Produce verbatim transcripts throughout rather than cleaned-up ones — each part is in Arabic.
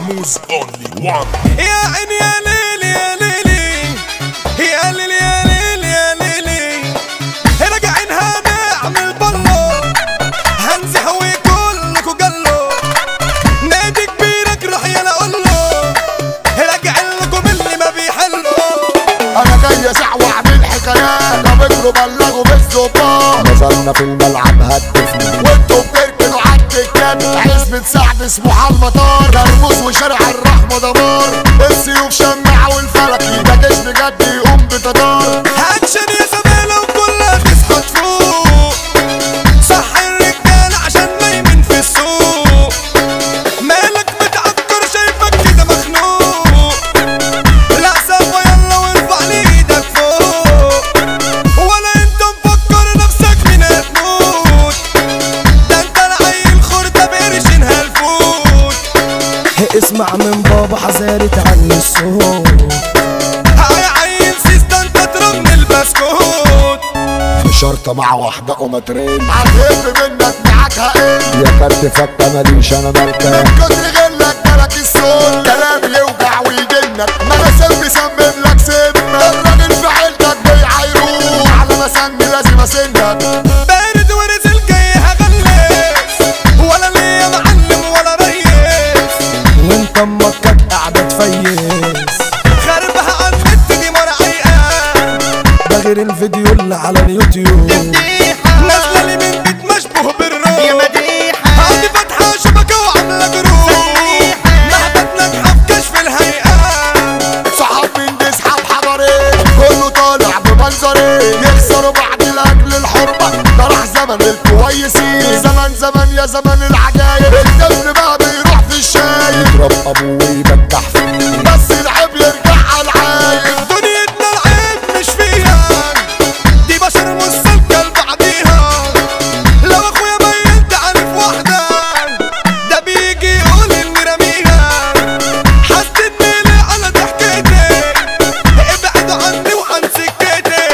محموز اونلي وان. يا عيني يا ليلي يا ليلي يا ليلي يا ليلي يا ليلي راجعين هنعمل بلو هنزحوي كلكوا جلو نادي كبيرك روح يلا قوله راجعين لكم اللي ما بيحلوا. انا جاي اسع واعمل حكايات ضابطوا بلغوا بالظباط نزلنا في الملعب هتفنا وانتوا بتركنوا عالدكات عزبة سعد اسمه حالمطار كرموز وشارع الرحمة دمار السيوف شماعة والفلكي ده جيش بجد يقوم بتدار. اكشن يا زميلة وكلها تصحى تفوق صح الرجالة عشان نايمين في السوق مالك متعكر شايفك كده مخنوق لا سوا يلا وارفع لي ايدك فوق ولا انت مفكر نفسك مين هتموت ده انت العيل خردة بقرشين هالفوت. اسمع من بابا حذاري تعلي الصوت شرطة مع واحدة قمترين هتهب منك معاك هقل يا كارت فكة ماليش انا مالكة من كتر غلك جالك الصوت كلام يوجع ويجنك ما انا سم سمم لك سمك الراجل في عيلتك بيعايروه على مسن لازم اسنك بارد ونزل جاي هغلس ولا ليا معلم ولا ريس وانت امك كانت قاعدة تفيس خربها على النت دي مرعيقة ده غير الفيديو اللي على اليوتيوب نازله لي من بيت مشبوه بالروح يا مديحه هادي فاتحه شبكه وعامله جروح لعبت ناجحه في كشف الهيئه صحاب من دي صحاب حضرين كله طالع بمنظرين يخسروا بعض لاجل الحرمه ده راح زمن الكويسين زمن زمن يا زمن العجايب الطفل بقى بيروح في الشاي يضرب ابوه ويبجح فيه بس العيب يرجع على العايب دنيتنا العيب مش فيها دي بشر مستلقى لبعضيها لو اخويا ميت عارف واحدة ده بيجي يقول اني رميها حسدني ليه على ضحكتي ابعدوا عني وعن سكتي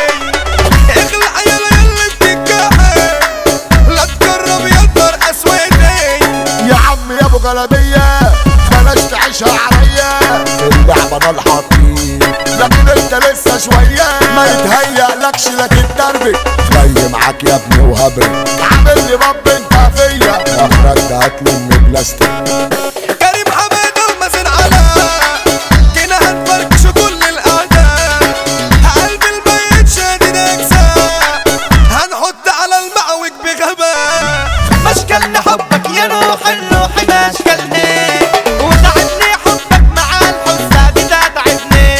اخلع يلا يلا اتكاحي لا تجرب يقدر اسودي يا عم يا ابو جلابيه بلاش تعيشها عليا اللعبه انا الحطيب لكن انت لسه شويه ما يتهيألكش لكن تربك جاي معاك يا ابني وهبرك عامل لي باب انت فيا اخرك ده هتلم بلاستيك. كريم حماده ومازن علاء كنا هنفركشوا كل الاعداء قلب الميت شادد اجزاء هنحط على المعوج بغباء مشكلنا حبك يا روح الروح مشكلني وتعبني حبك مع الحساد ده تعبني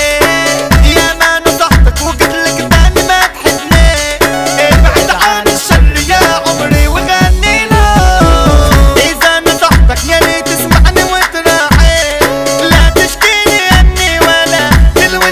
يا ما نصحتك وقلتلك تاني ما تحبني ابعد عن الشر يا عمري وغني له اذا نصحتك يا ريت تسمعني وتراعي لا تشكيني عني ولا تلوي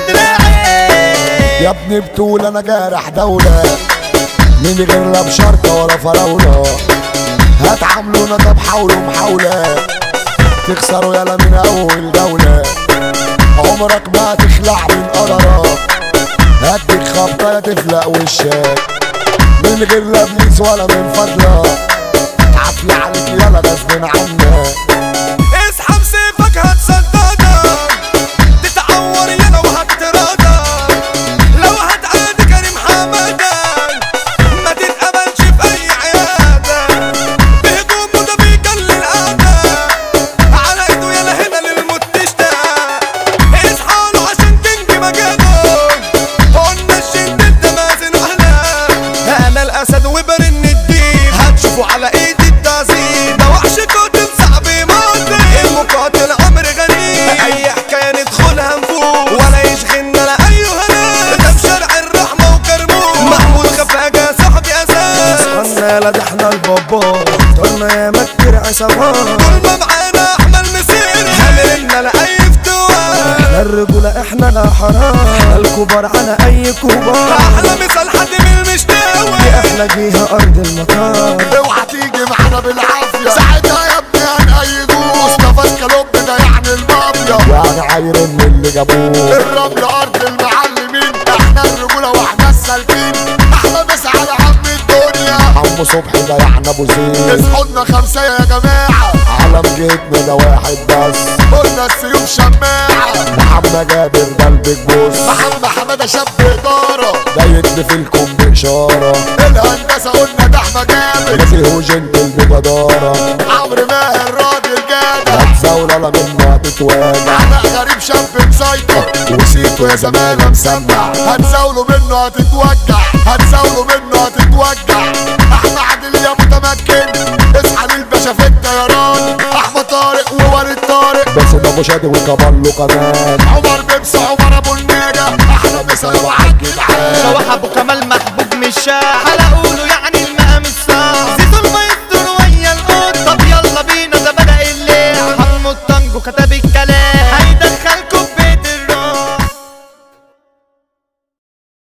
دراعي يا ابني بتقول انا جارح دوله من غير لا بشرطه ولا فراوله هتعاملونا طب حاولوا محاوله تخسروا يلا من اول جوله عمرك ما تخلع من قدرك هديك خبطه يا تفلق وشك من غير لا بليس ولا من فضلك عافية عليك يلا غصب عنك اسحب سيفك هتصدقك تتعور يلا وهتتراضى لو هتعادي كريم حماده ما تتقبلش في اي عياده بهجومه ده بيجلي الاعداء على ايده يلا هنا للموت تشتاق اصحى له عشان تنجي مجاله قلنا الشديد ده مازن اهلا انا الاسد وبرن الدين هتشوفوا على ايدي التعذيب ده وحش قاتل صعب يموت المقاتل عمرو غنيم اي حكايه ندخلها نفوق ولا يشغلنا لا اي هنا ده في شارع الرحمه وكرموز محمود خفاجه صاحبي اساس اصحنا لا ده احنا البابا طولنا يا مكر عصابات طول ما معانا احنا المسير هنرنا لا اي فتوى احنا الرجوله احنا لا حرام احنا الكبار على اي كبار احلى مثال حد من المشتاوي احنا جيها ارض المطار اوعى تيجي معانا بالعافيه ساعتها يا ابني هنأيدوه مصطفى الكلوب ده يعني المافيا يعني عاير من اللي جابوه الرمل ارض المعلمين احنا الرجوله واحنا السالكين احنا بس على عم الدنيا عم حمو صبحي ده يعني ابو زيد. اصحولنا خمسة يا جماعة، علم جيتنا ده واحد بس، قلنا السيوف شماعة. محمد جابر ده البيج بوس، محمد حمادة شاب إدارة، ده يدي فيكم بإشارة. الهندسة قلنا ده أحمد جابر، ناسي هو جنتل بجدارة. عمرو ماهر راجل جدع، هتزاول على منه هتتواجع. علاء غريب شاب مسيطر، وسيتو يا زمانة مسمع. هتزاولوا منه هتتوجع، هتزاولوا منه هتتوجع. احمد عادل يا متمكن، اصحى للباشا في الطيران. احمد طارق ووليد طارق، بس ده ابو شادي وكابالو كمان. عمر بيبس عمر ابو النجا، احلى مسا وعد جدعان. شواح ابو كمال محبوب من الشارع، هلا قولوا يعني